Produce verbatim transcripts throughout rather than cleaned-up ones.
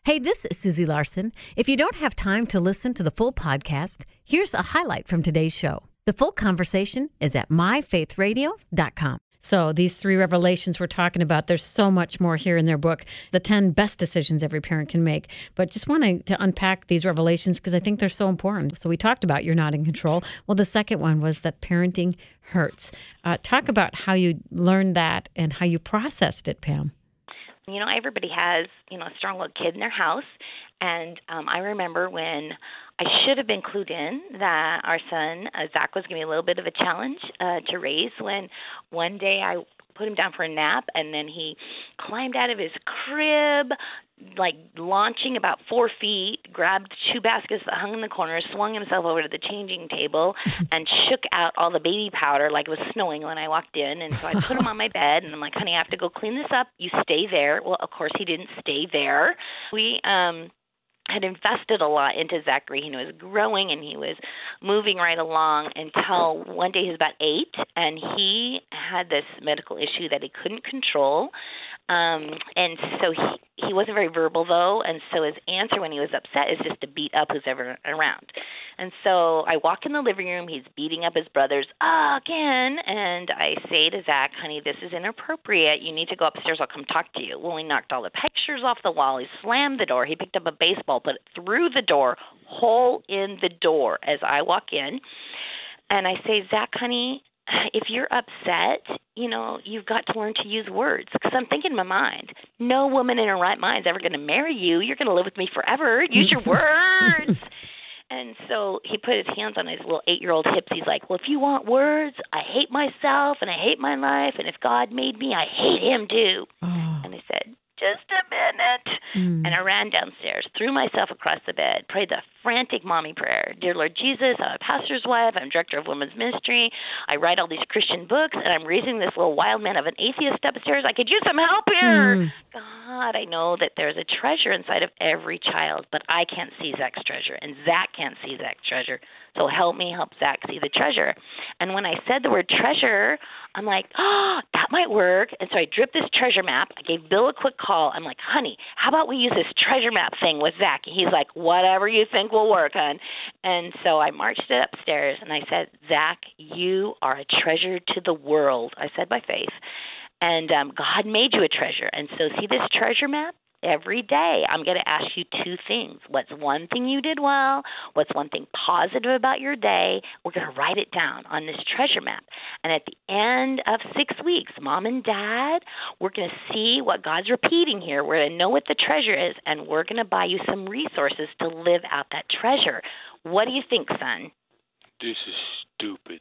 Hey, this is Susie Larson. If you don't have time to listen to the full podcast, here's a highlight from today's show. The full conversation is at my faith radio dot com. So these three revelations we're talking about, there's so much more here in their book, The ten Best Decisions Every Parent Can Make. But just wanting to unpack these revelations because I think they're so important. So we talked about you're not in control. Well, the second one was that parenting hurts. Uh, talk about how you learned that and how you processed it, Pam. You know, everybody has, you know, a strong little kid in their house. And um, I remember when I should have been clued in that our son, uh, Zach, was going to be a little bit of a challenge uh, to raise when one day I put him down for a nap, and then he climbed out of his crib, like launching about four feet, grabbed shoe baskets that hung in the corner, swung himself over to the changing table, and shook out all the baby powder like it was snowing when I walked in. And so I put him on my bed, and I'm like, honey, I have to go clean this up. You stay there. Well, of course, he didn't stay there. We um had invested a lot into Zachary. He was growing and he was moving right along until one day he was about eight, and he had this medical issue that he couldn't control. Um, and so he, he wasn't very verbal, though, and so his answer when he was upset is just to beat up who's ever around. And so I walk in the living room. He's beating up his brothers again, and I say to Zach, honey, this is inappropriate. You need to go upstairs. I'll come talk to you. Well, he knocked all the pictures off the wall. He slammed the door. He picked up a baseball, put it through the door, hole in the door as I walk in. And I say, Zach, honey, if you're upset, you know, you've got to learn to use words. Because I'm thinking in my mind, no woman in her right mind is ever going to marry you. You're going to live with me forever. Use your words. And so he put his hands on his little eight-year-old hips. He's like, well, if you want words, I hate myself and I hate my life. And if God made me, I hate him too. Oh. And I said, just a minute. Mm. And I ran downstairs, threw myself across the bed, prayed the frantic mommy prayer. Dear Lord Jesus, I'm a pastor's wife. I'm director of women's ministry. I write all these Christian books, and I'm raising this little wild man of an atheist upstairs. I could use some help here. Mm. God, I know that there's a treasure inside of every child, but I can't see Zach's treasure, and Zach can't see Zach's treasure. So help me help Zach see the treasure. And when I said the word treasure, I'm like, oh, that might work. And so I dripped this treasure map. I gave Bill a quick call. I'm like, honey, how about we use this treasure map thing with Zach? And he's like, whatever you think will work, hon. And so I marched it upstairs, and I said, Zach, you are a treasure to the world. I said by faith. And um, God made you a treasure. And so see this treasure map? Every day, I'm going to ask you two things. What's one thing you did well? What's one thing positive about your day? We're going to write it down on this treasure map. And at the end of six weeks, Mom and Dad, we're going to see what God's repeating here. We're going to know what the treasure is, and we're going to buy you some resources to live out that treasure. What do you think, son? This is stupid.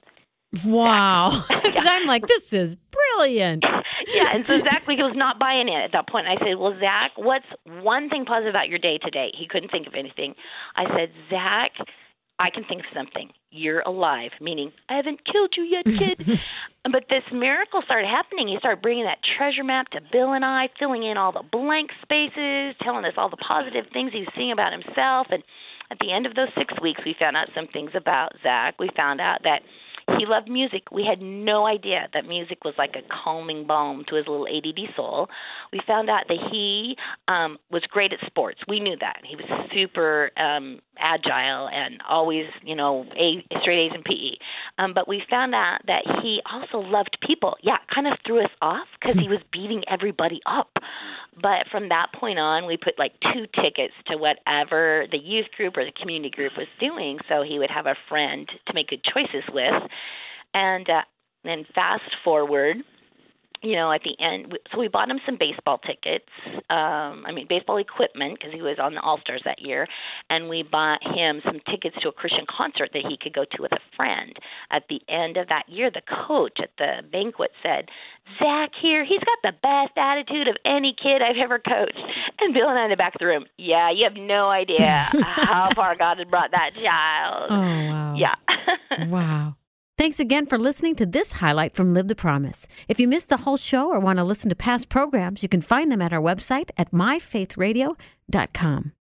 Wow. Because I'm like, this is brilliant. Yeah, and so Zach he was not buying it at that point. I said, well, Zach, what's one thing positive about your day today? He couldn't think of anything. I said, Zach, I can think of something. You're alive, meaning I haven't killed you yet, kid. But this miracle started happening. He started bringing that treasure map to Bill and I, filling in all the blank spaces, telling us all the positive things he was seeing about himself. And at the end of those six weeks, we found out some things about Zach. We found out that he loved music. We had no idea that music was like a calming balm to his little A D D soul. We found out that he um, was great at sports. We knew that. He was super um, agile and always, you know, a, straight A's in P E. Um, but we found out that he also loved people. Yeah, kind of threw us off because he was beating everybody up. But from that point on, we put like two tickets to whatever the youth group or the community group was doing, so he would have a friend to make good choices with. And uh, then fast forward, you know, at the end, so we bought him some baseball tickets, um, I mean, baseball equipment, because he was on the All-Stars that year, and we bought him some tickets to a Christian concert that he could go to with a friend. At the end of that year, the coach at the banquet said, Zach here, he's got the best attitude of any kid I've ever coached. And Bill and I in the back of the room, yeah, you have no idea how far God had brought that child. Oh, wow. Yeah. Wow. Thanks again for listening to this highlight from Live the Promise. If you missed the whole show or want to listen to past programs, you can find them at our website at my faith radio dot com.